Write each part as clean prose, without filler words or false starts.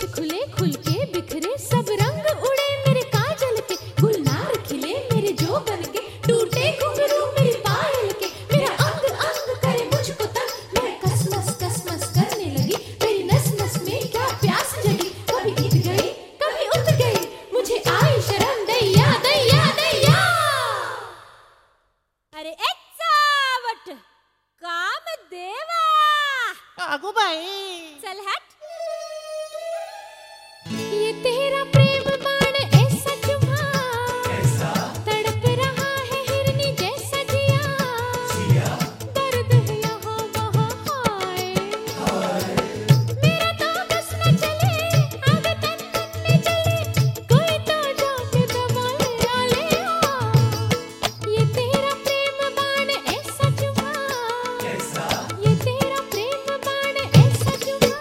केश खुले खुल के बिखरे सब रंग उड़े मेरे काजल के, गुलनार खिले मेरे जोबन के, टूटे घुंघरू मेरी पायल के, मेरा अंग अंग करे मुझको तंग, मैं कसमस करने लगी, मेरी नस नस में क्या प्यास जगी, कभी गिर गई कभी उठ गई, मुझे आई शर्म दैया दैया दैया। अरे एक्सावट काम देवा आगो भाई चल हट। ये तेरा प्रेम बाण ऐसा चुभा, कैसा तड़प रहा है हिरनी जैसा जिया, दर्द है यहाँ वहाँ हाय, मेरा तो बस न चले आग तन मन में जले, कोई तो जाके दबा ले ये तेरा प्रेम बाण ऐसा चुभा, कैसा ये तेरा प्रेम बाण ऐसा चुभा।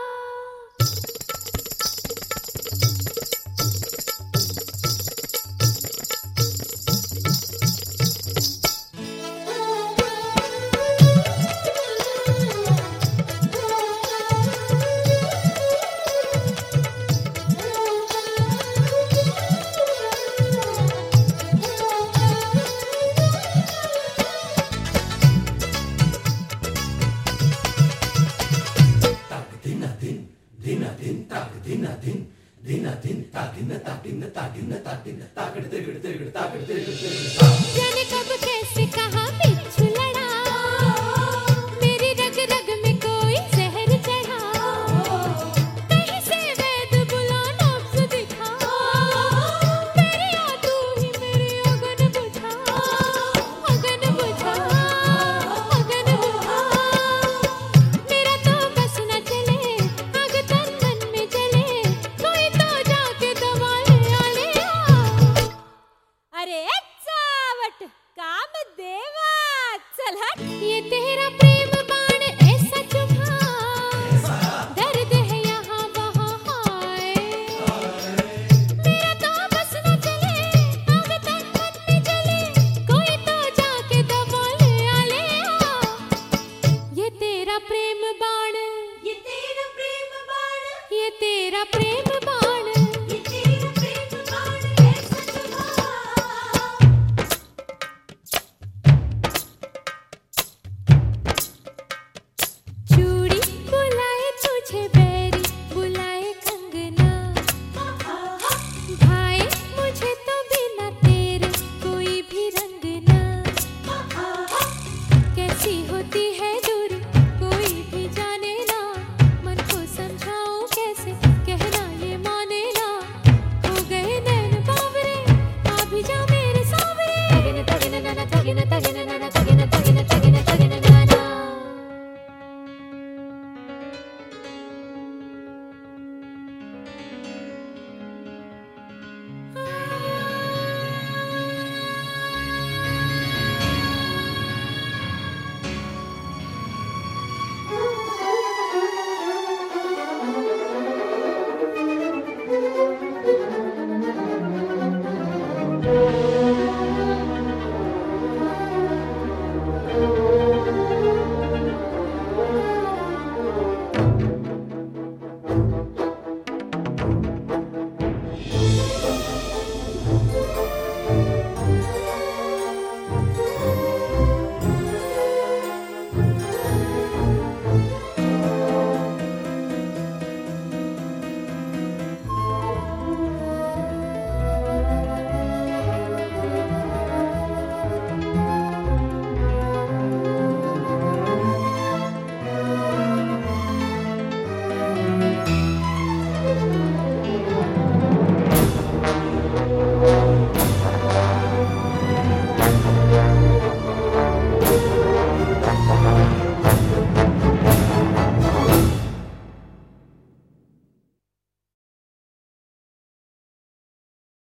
tak dina din tak dina din tak dina tak dina जाने कब कैसे कहा बिच्छू लड़ा, मेरी रग रग में कोई जहर चढ़ा, कहीं से वैद बुला नब्ज दिखा, मेरी आ तू ही मेरी अगन बुझा, अगन बुझा, अगन बुझा, मेरा तो बस न चले आग तन मन में जले, कोई तो जाके दबा ले अरे एक्सावट काम देवा चल हट। ये तेरा प्रेम बाण ऐसा चुभा, दर्द है यहाँ वहाँ हाय, मेरा तो बस न चले आग तन मन में जले, कोई तो जाके दबा ले ये तेरा प्रेम बाण, ये तेरा प्रेम बाण, ये तेरा प्रेम